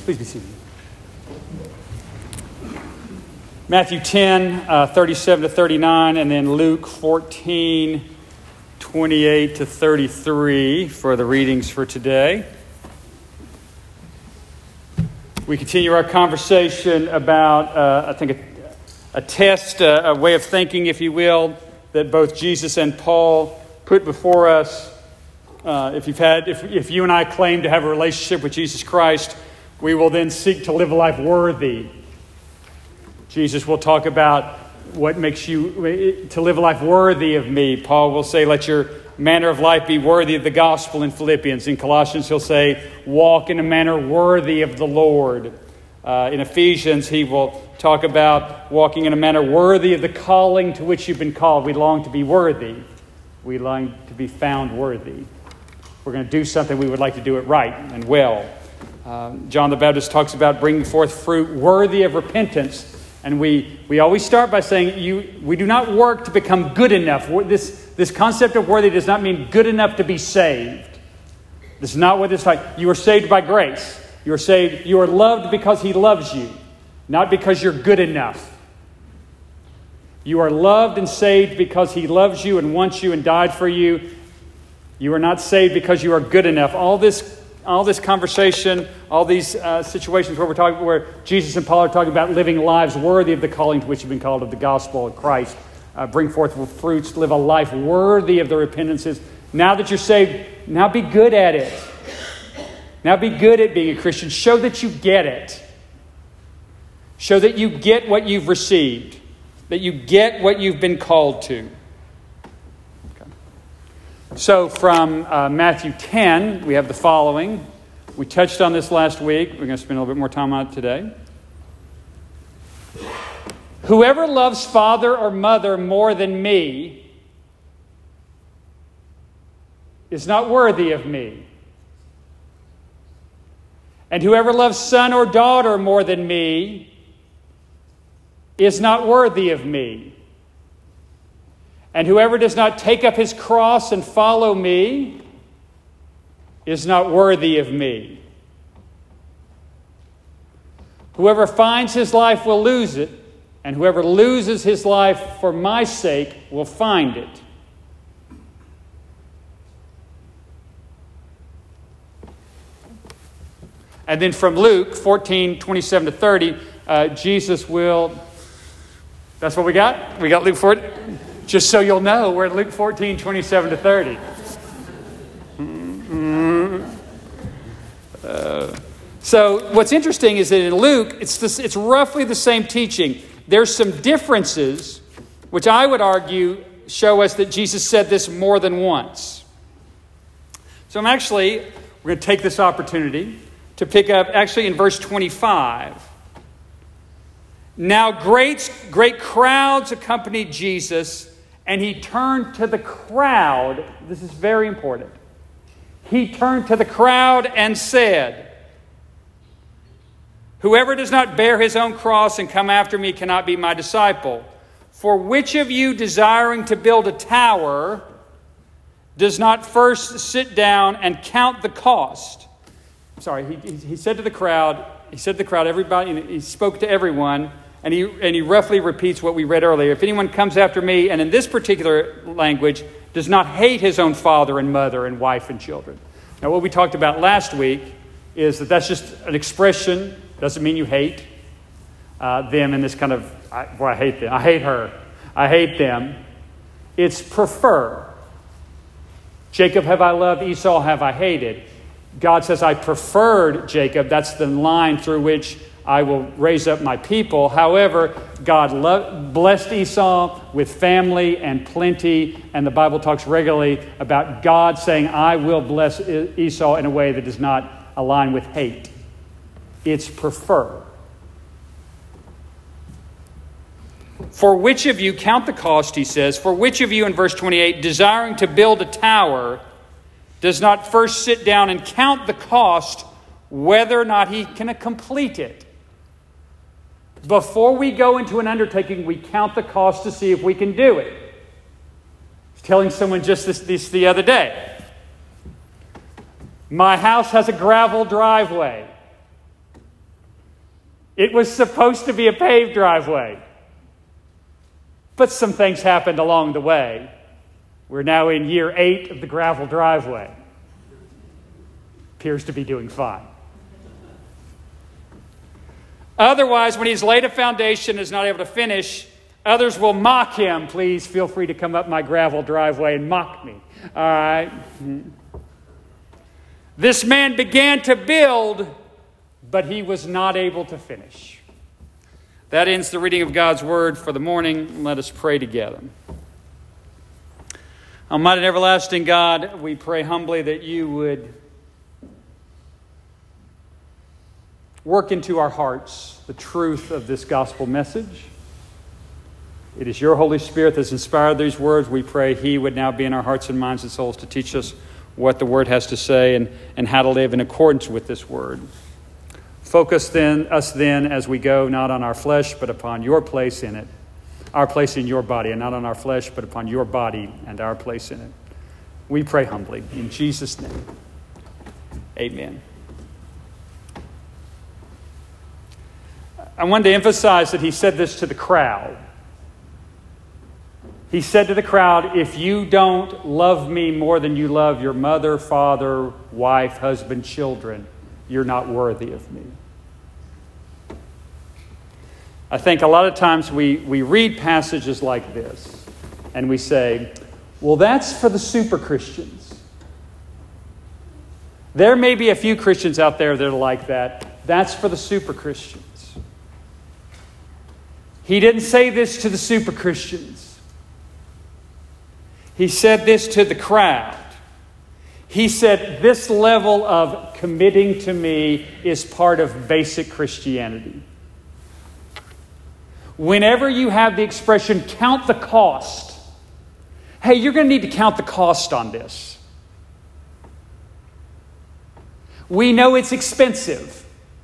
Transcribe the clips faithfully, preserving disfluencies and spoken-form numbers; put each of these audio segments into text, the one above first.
Please be seated. Matthew ten, uh, thirty-seven to thirty-nine, and then Luke fourteen, twenty-eight to thirty-three for the readings for today. We continue our conversation about, uh, I think, a, a test, uh, a way of thinking, if you will, that both Jesus and Paul put before us. Uh, if you've had, if if you and I claim to have a relationship with Jesus Christ, we will then seek to live a life worthy. Jesus will talk about what makes you to live a life worthy of me. Paul will say, let your manner of life be worthy of the gospel in Philippians. In Colossians, he'll say, walk in a manner worthy of the Lord. Uh, in Ephesians, he will talk about walking in a manner worthy of the calling to which you've been called. We long to be worthy. We long to be found worthy. If we're going to do something, we would like to do it right and well. Uh, John the Baptist talks about bringing forth fruit worthy of repentance. And we, we always start by saying, you, we do not work to become good enough. This, this concept of worthy does not mean good enough to be saved. This is not what this is like. You are saved by grace. You are saved. You are loved because He loves you, not because you're good enough. You are loved and saved because He loves you and wants you and died for you. You are not saved because you are good enough. All this All this conversation, all these uh, situations where we're talking, where Jesus and Paul are talking about living lives worthy of the calling to which you've been called, of the gospel of Christ, uh, bring forth fruits, live a life worthy of the repentances. Now that you're saved, now be good at it. Now be good at being a Christian. Show that you get it. Show that you get what you've received, that you get what you've been called to. So from uh, Matthew ten, we have the following. We touched on this last week. We're going to spend a little bit more time on it today. Whoever loves father or mother more than me is not worthy of me. And whoever loves son or daughter more than me is not worthy of me. And whoever does not take up his cross and follow me is not worthy of me. Whoever finds his life will lose it, and whoever loses his life for my sake will find it. And then from Luke fourteen, twenty-seven to thirty, uh, Jesus will... That's what we got? We got Luke fourteen... Just so you'll know, we're at Luke fourteen, twenty-seven to thirty. Mm-hmm. Uh, so what's interesting is that in Luke, it's this, it's roughly the same teaching. There's some differences, which I would argue show us that Jesus said this more than once. So I'm actually, we're going to take this opportunity to pick up, actually in verse twenty-five. Now great, great crowds accompanied Jesus, and he turned to the crowd. This is very important. He turned to the crowd and said, whoever does not bear his own cross and come after me cannot be my disciple. For which of you desiring to build a tower does not first sit down and count the cost? Sorry, he, he said to the crowd, he said to the crowd, everybody, he spoke to everyone. And he and he roughly repeats what we read earlier. If anyone comes after me, and in this particular language, does not hate his own father and mother and wife and children. Now, what we talked about last week is that that's just an expression. Doesn't mean you hate uh, them in this kind of, I, boy, I hate them. I hate her. I hate them. It's prefer. Jacob have I loved, Esau have I hated. God says, I preferred Jacob. That's the line through which I will raise up my people. However, God lo- blessed Esau with family and plenty, and the Bible talks regularly about God saying, I will bless Esau in a way that does not align with hate. It's prefer. For which of you, count the cost, he says, for which of you, in verse twenty-eight, desiring to build a tower, does not first sit down and count the cost, whether or not he can complete it? Before we go into an undertaking, we count the cost to see if we can do it. I was telling someone just this, this the other day. My house has a gravel driveway. It was supposed to be a paved driveway. But some things happened along the way. We're now in year eight of the gravel driveway. Appears to be doing fine. Otherwise, when he's laid a foundation and is not able to finish, others will mock him. Please feel free to come up my gravel driveway and mock me. All right? This man began to build, but he was not able to finish. That ends the reading of God's word for the morning. Let us pray together. Almighty and everlasting God, we pray humbly that you would work into our hearts the truth of this gospel message. It is your Holy Spirit that's inspired these words. We pray he would now be in our hearts and minds and souls to teach us what the word has to say and, and how to live in accordance with this word. Focus then us then as we go not on our flesh but upon your place in it, our place in your body, and not on our flesh but upon your body and our place in it. We pray humbly in Jesus' name. Amen. I wanted to emphasize that he said this to the crowd. He said to the crowd, if you don't love me more than you love your mother, father, wife, husband, children, you're not worthy of me. I think a lot of times we, we read passages like this and we say, well, that's for the super Christians. There may be a few Christians out there that are like that. That's for the super Christians. He didn't say this to the super Christians. He said this to the crowd. He said, this level of committing to me is part of basic Christianity. Whenever you have the expression, count the cost, hey, you're going to need to count the cost on this. We know it's expensive.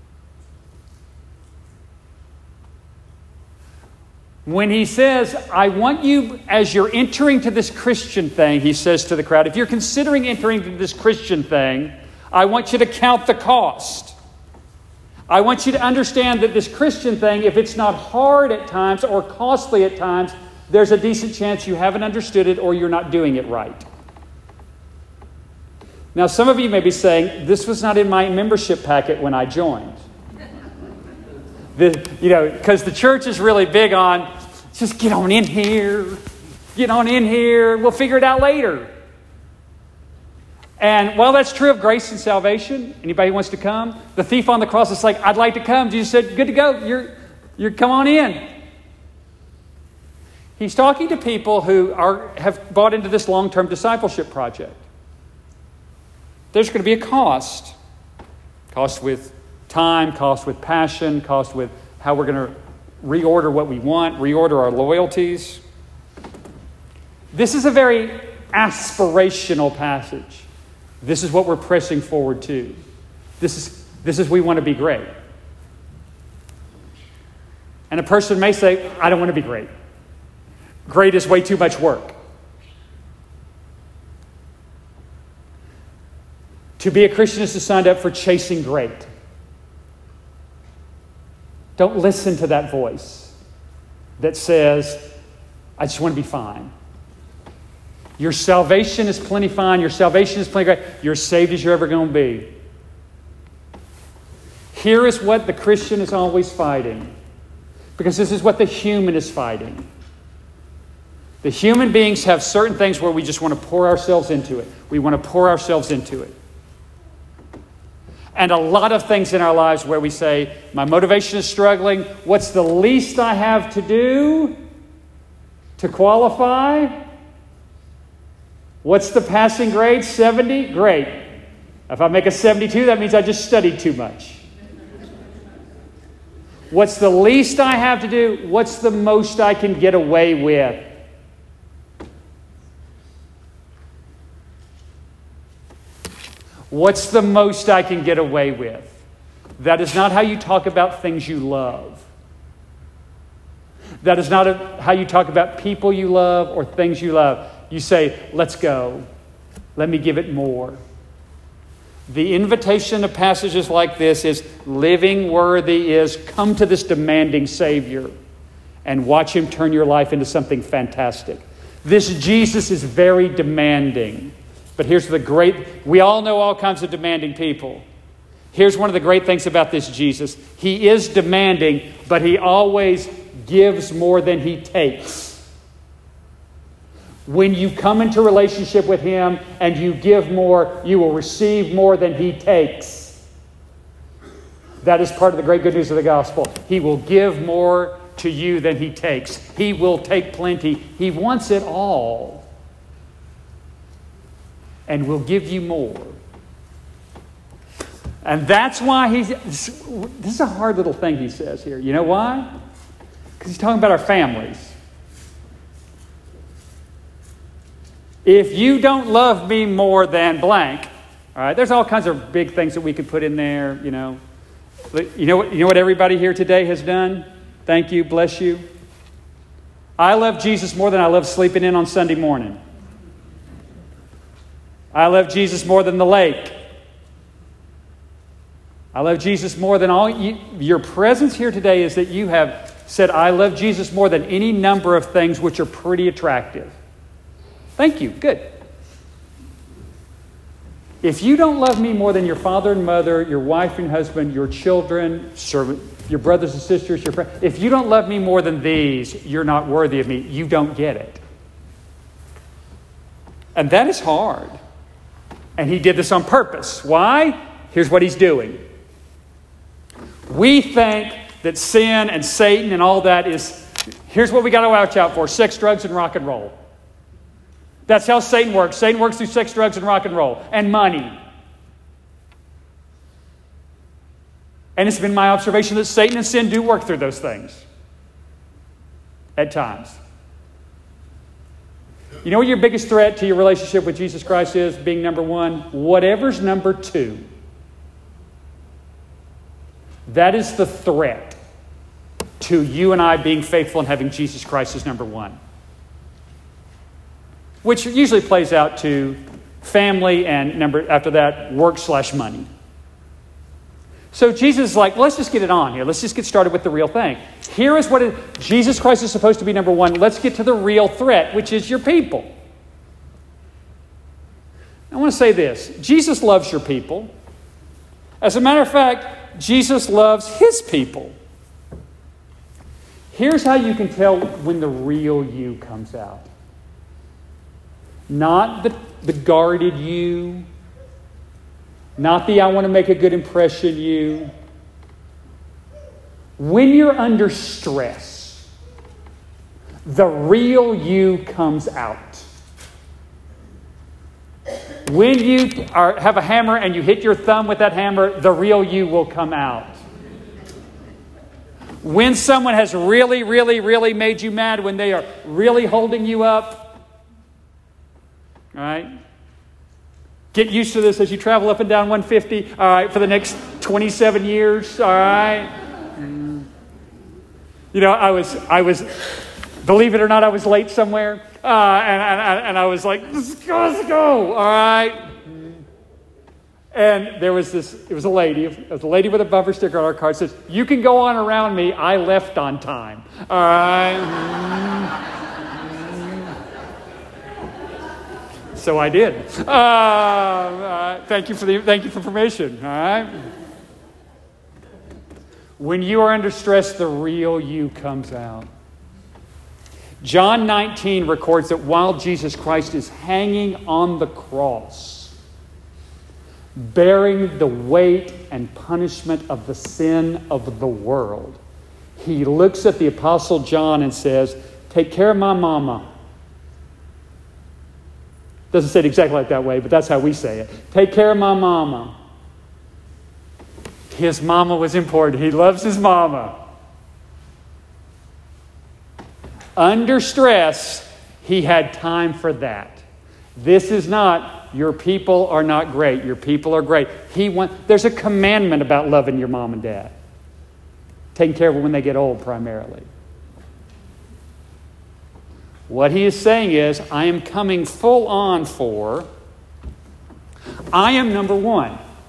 When he says, I want you, as you're entering to this Christian thing, he says to the crowd, if you're considering entering to this Christian thing, I want you to count the cost. I want you to understand that this Christian thing, if it's not hard at times or costly at times, there's a decent chance you haven't understood it or you're not doing it right. Now, some of you may be saying, this was not in my membership packet when I joined. The, you know, because the church is really big on, just get on in here, get on in here, we'll figure it out later. And while that's true of grace and salvation, anybody who wants to come, the thief on the cross is like, I'd like to come. Jesus said, good to go, you're, you're come on in. He's talking to people who are have bought into this long-term discipleship project. There's going to be a cost. Cost with time, cost with passion, cost with how we're going to reorder what we want, reorder our loyalties. This is a very aspirational passage. This is what we're pressing forward to. This is, this is we want to be great. And a person may say, I don't want to be great. Great is way too much work. To be a Christian is to sign up for chasing great. Don't listen to that voice that says, I just want to be fine. Your salvation is plenty fine. Your salvation is plenty great. You're as saved as you're ever going to be. Here is what the Christian is always fighting. Because this is what the human is fighting. The human beings have certain things where we just want to pour ourselves into it. We want to pour ourselves into it. And a lot of things in our lives where we say, my motivation is struggling. What's the least I have to do to qualify? What's the passing grade? seventy? Great. If I make a seventy-two, that means I just studied too much. What's the least I have to do? What's the most I can get away with? What's the most I can get away with? That is not how you talk about things you love. That is not a, how you talk about people you love or things you love. You say, let's go. Let me give it more. The invitation to passages like this is living worthy is come to this demanding Savior and watch Him turn your life into something fantastic. This Jesus is very demanding. But here's the great, we all know all kinds of demanding people. Here's one of the great things about this Jesus. He is demanding, but He always gives more than He takes. When you come into relationship with Him and you give more, you will receive more than He takes. That is part of the great good news of the gospel. He will give more to you than He takes. He will take plenty. He wants it all. And will give you more. And that's why He's... This is a hard little thing He says here. You know why? Because He's talking about our families. If you don't love me more than blank, all right, there's all kinds of big things that we could put in there, you know. You know what, you know what everybody here today has done? Thank you, bless you. I love Jesus more than I love sleeping in on Sunday morning. I love Jesus more than the lake. I love Jesus more than all you, your presence here today is that you have said, I love Jesus more than any number of things which are pretty attractive. Thank you. Good. If you don't love me more than your father and mother, your wife and husband, your children, servant, your brothers and sisters, your friends, if you don't love me more than these, you're not worthy of me. You don't get it. And that is hard. And He did this on purpose. Why? Here's what He's doing. We think that sin and Satan and all that is, here's what we got to watch out for: sex, drugs, and rock and roll. That's how Satan works. Satan works through sex, drugs, and rock and roll. And money. And it's been my observation that Satan and sin do work through those things. At times. You know what your biggest threat to your relationship with Jesus Christ is? Being number one? Whatever's number two. That is the threat to you and I being faithful and having Jesus Christ as number one. Which usually plays out to family and number after that, work slash money. So Jesus is like, let's just get it on here. Let's just get started with the real thing. Here is what it, Jesus Christ is supposed to be number one. Let's get to the real threat, which is your people. I want to say this. Jesus loves your people. As a matter of fact, Jesus loves His people. Here's how you can tell when the real you comes out. Not the, the guarded you. Not the I want to make a good impression you. When you're under stress, the real you comes out. When you are, have a hammer and you hit your thumb with that hammer, the real you will come out. When someone has really, really, really made you mad, when they are really holding you up, all right? Get used to this as you travel up and down one fifty, all right, for the next twenty-seven years, all right? You know, I was, I was, believe it or not, I was late somewhere, uh, and, and, and I was like, let's go, let's go, all right? And there was this, it was a lady, it was a lady with a bumper sticker on her car. It says, you can go on around me, I left on time, all right? So I did. Uh, uh, thank you for the thank you for permission. All right. When you are under stress, the real you comes out. John nineteen records that while Jesus Christ is hanging on the cross, bearing the weight and punishment of the sin of the world, He looks at the Apostle John and says, "Take care of my mama." Doesn't say it exactly like that way, but that's how we say it. Take care of my mama. His mama was important. He loves his mama. Under stress, he had time for that. This is not, your people are not great. Your people are great. He want, there's a commandment about loving your mom and dad. Taking care of them when they get old, primarily. What he is saying is, I am coming full on for, I am number one.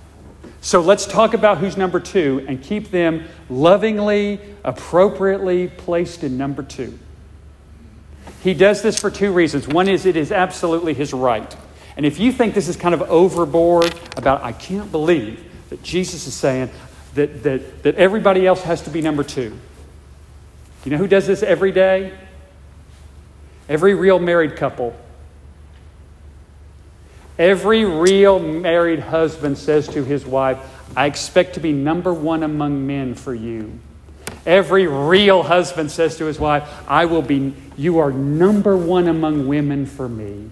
So let's talk about who's number two and keep them lovingly, appropriately placed in number two. He does this for two reasons. One is it is absolutely his right. And if you think this is kind of overboard about, I can't believe that Jesus is saying that, that, that everybody else has to be number two. You know who does this every day? Every real married couple. Every real married husband says to his wife, I expect to be number one among men for you. Every real husband says to his wife, I will be, you are number one among women for me.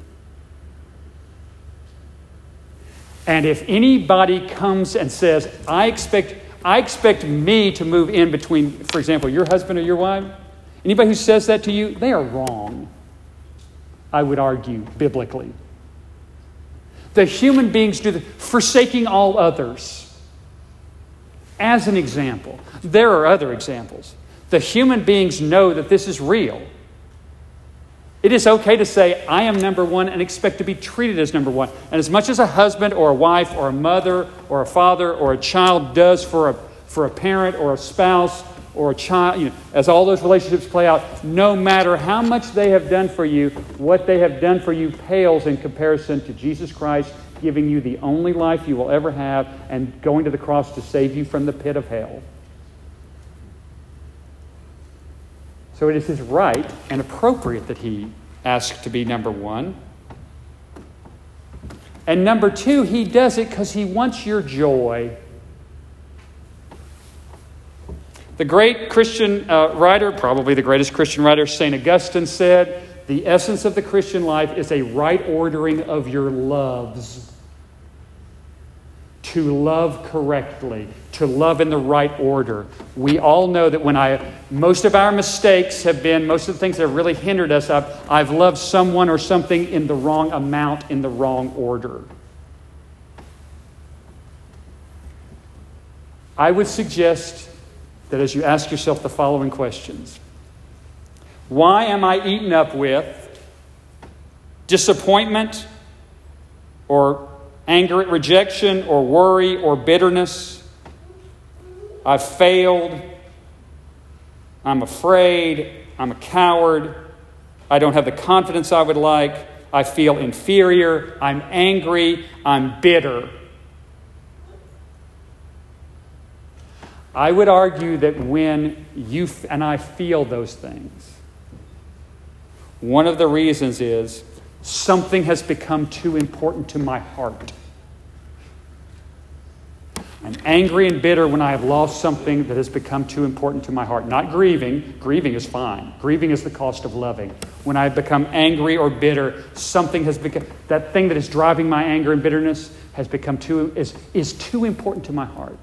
And if anybody comes and says, I expect, I expect me to move in between, for example, your husband or your wife, anybody who says that to you, they are wrong, I would argue, biblically. The human beings do the forsaking all others. As an example, there are other examples. The human beings know that this is real. It is okay to say, I am number one and expect to be treated as number one. And as much as a husband or a wife or a mother or a father or a child does for a, for a parent or a spouse or a child, you know, as all those relationships play out, no matter how much they have done for you, what they have done for you pales in comparison to Jesus Christ giving you the only life you will ever have and going to the cross to save you from the pit of hell. So it is his right and appropriate that he asks to be number one. And number two, he does it because he wants your joy. The great Christian uh, writer, probably the greatest Christian writer, Saint Augustine said, the essence of the Christian life is a right ordering of your loves. To love correctly, to love in the right order. We all know that when I, most of our mistakes have been, most of the things that have really hindered us, I've, I've loved someone or something in the wrong amount, in the wrong order. I would suggest that as you ask yourself the following questions. Why am I eaten up with disappointment or anger at rejection or worry or bitterness? I've failed. I'm afraid. I'm a coward. I don't have the confidence I would like. I feel inferior. I'm angry. I'm bitter. I would argue that when you f- and I feel those things, one of the reasons is something has become too important to my heart. I'm angry and bitter when I have lost something that has become too important to my heart. Not grieving. Grieving is fine. Grieving is the cost of loving. When I have become angry or bitter, something has become, that thing that is driving my anger and bitterness has become too, is, is too important to my heart.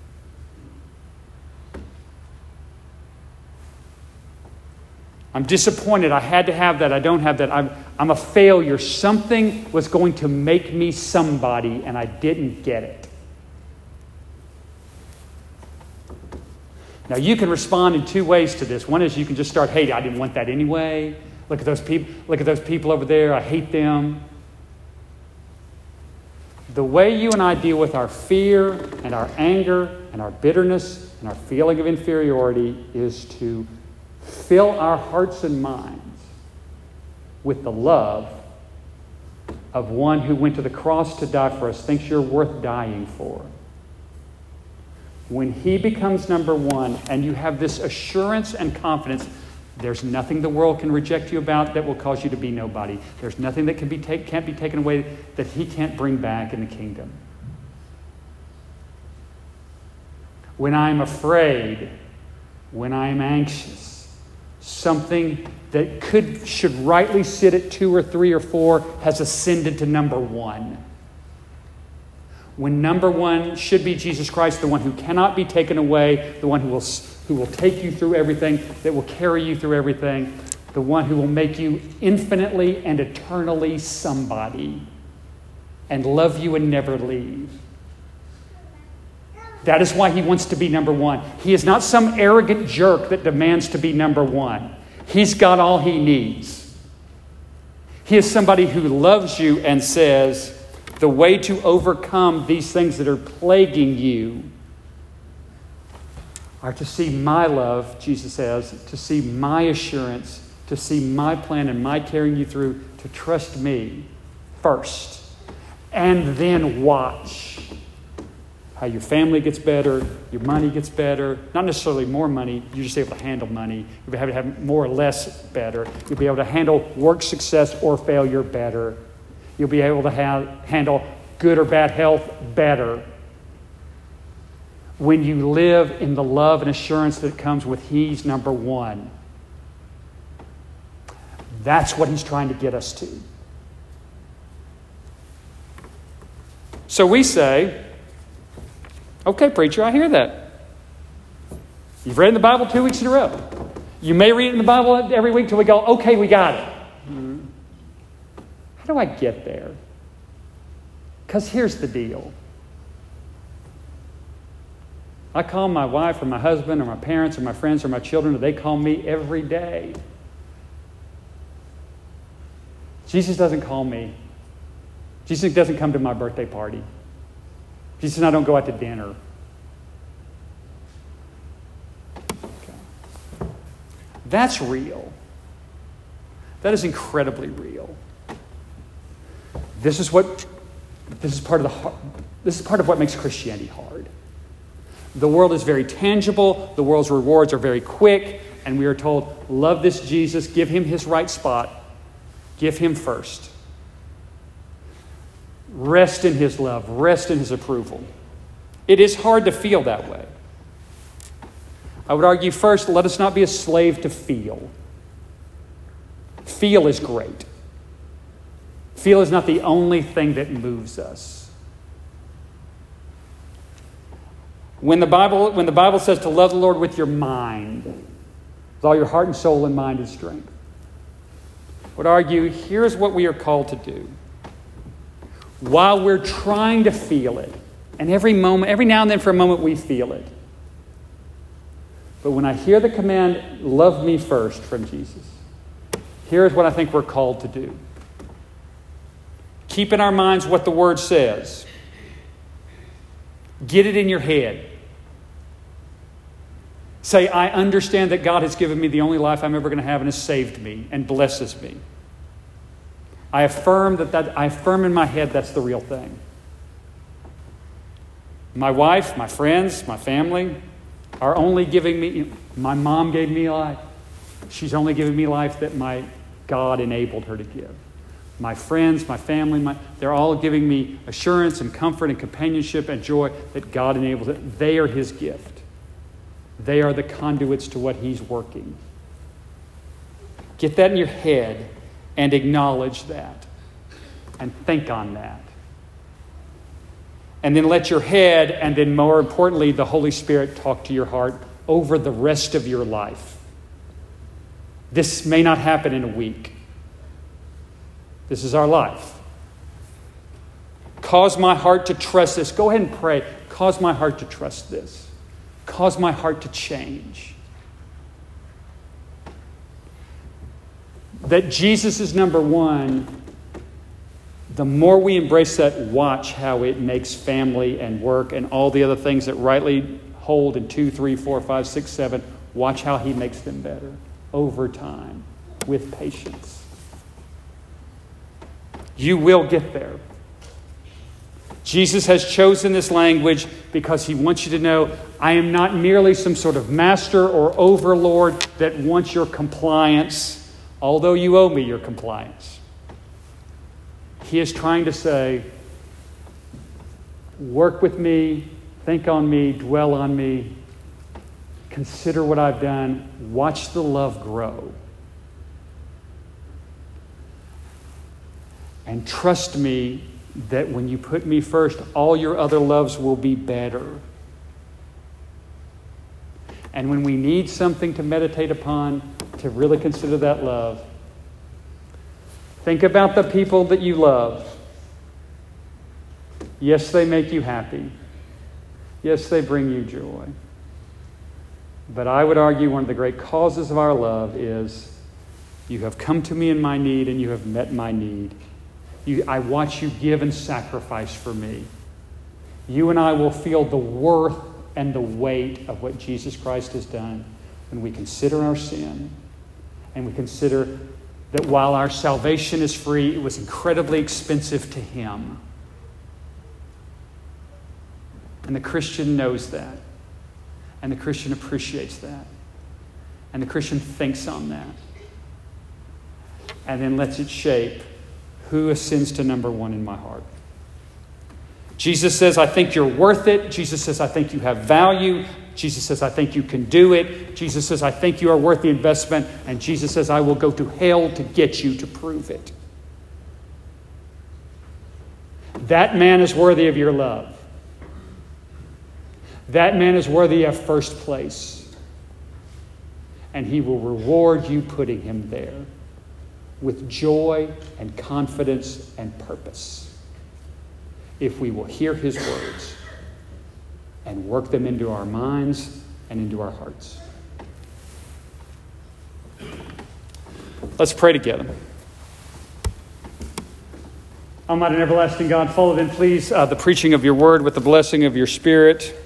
I'm disappointed. I had to have that. I don't have that. I'm, I'm a failure. Something was going to make me somebody, and I didn't get it. Now, you can respond in two ways to this. One is you can just start hating. I didn't want that anyway. Look at those people. Look at those people over there. I hate them. The way you and I deal with our fear and our anger and our bitterness and our feeling of inferiority is to fill our hearts and minds with the love of one who went to the cross to die for us, thinks you're worth dying for. When he becomes number one and you have this assurance and confidence, there's nothing the world can reject you about that will cause you to be nobody. There's nothing that can be take, can't be taken away that he can't bring back in the kingdom. When I'm afraid, when I'm anxious, something that could should rightly sit at two or three or four has ascended to number one. When number one should be Jesus Christ, the one who cannot be taken away, the one who will who will take you through everything, that will carry you through everything, the one who will make you infinitely and eternally somebody and love you and never leave. That is why he wants to be number one. He is not some arrogant jerk that demands to be number one. He's got all he needs. He is somebody who loves you and says, The way to overcome these things that are plaguing you are to see my love, Jesus says, to see my assurance, to see my plan and my carrying you through, to trust me first. And then watch how your family gets better, your money gets better. Not necessarily more money, you're just able to handle money. You'll be able to have more or less better. You'll be able to handle work success or failure better. You'll be able to have, handle good or bad health better. When you live in the love and assurance that comes with He's number one. That's what He's trying to get us to. So we say, okay, preacher, I hear that. You've read in the Bible two weeks in a row. You may read it in the Bible every week till we go, okay, we got it. How do I get there? Because here's the deal. I call my wife or my husband or my parents or my friends or my children, and they call me every day. Jesus doesn't call me. Jesus doesn't come to my birthday party. Jesus and I don't go out to dinner. Okay. That's real. That is incredibly real. This is what this is part of the this is part of what makes Christianity hard. The world is very tangible, the world's rewards are very quick, and we are told, love this Jesus, give Him His right spot, give Him first. Rest in His love. Rest in His approval. It is hard to feel that way. I would argue first, let us not be a slave to feel. Feel is great. Feel is not the only thing that moves us. When the Bible, when the Bible says to love the Lord with your mind, with all your heart and soul and mind and strength, I would argue here's what we are called to do. While we're trying to feel it, and every moment, every now and then for a moment we feel it. But when I hear the command, love me first from Jesus, here's what I think we're called to do. Keep in our minds what the Word says. Get it in your head. Say, I understand that God has given me the only life I'm ever going to have and has saved me and blesses me. I affirm that, that I affirm in my head that's the real thing. My wife, my friends, my family are only giving me, my mom gave me life. She's only giving me life that my God enabled her to give. My friends, my family, my, they're all giving me assurance and comfort and companionship and joy that God enables it. They are His gift. They are the conduits to what He's working. Get that in your head and acknowledge that. And think on that. And then let your head, and then more importantly, the Holy Spirit talk to your heart over the rest of your life. This may not happen in a week. This is our life. Cause my heart to trust this. Go ahead and pray. Cause my heart to trust this. Cause my heart to change. That Jesus is number one. The more we embrace that, watch how it makes family and work and all the other things that rightly hold in two, three, four, five, six, seven. Watch how He makes them better over time with patience. You will get there. Jesus has chosen this language because He wants you to know, I am not merely some sort of master or overlord that wants your compliance, although you owe me your compliance. He is trying to say, work with me, think on me, dwell on me, consider what I've done, watch the love grow. And trust me that when you put me first, all your other loves will be better. And when we need something to meditate upon, to really consider that love, think about the people that you love. Yes, they make you happy. Yes, they bring you joy. But I would argue one of the great causes of our love is, you have come to me in my need and you have met my need. You, I watch you give and sacrifice for me. You and I will feel the worth and the weight of what Jesus Christ has done when we consider our sin and we consider that while our salvation is free, it was incredibly expensive to him. And the Christian knows that. And the Christian appreciates that. And the Christian thinks on that. And then lets it shape who ascends to number one in my heart. Jesus says, I think you're worth it. Jesus says, I think you have value. Jesus says, I think you can do it. Jesus says, I think you are worth the investment. And Jesus says, I will go to hell to get you to prove it. That man is worthy of your love. That man is worthy of first place. And he will reward you putting him there with joy and confidence and purpose, if we will hear his words and work them into our minds and into our hearts. Let's pray together. Almighty and everlasting God, follow then, please, uh, the preaching of your word with the blessing of your Spirit.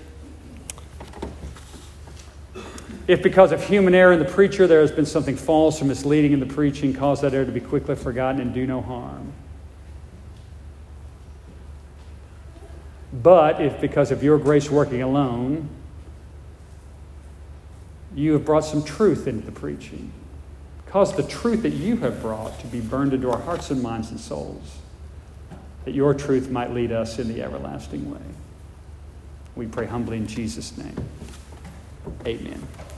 If because of human error in the preacher there has been something false or misleading in the preaching, cause that error to be quickly forgotten and do no harm. But if because of your grace working alone, you have brought some truth into the preaching, cause the truth that you have brought to be burned into our hearts and minds and souls, that your truth might lead us in the everlasting way. We pray humbly in Jesus' name. Amen.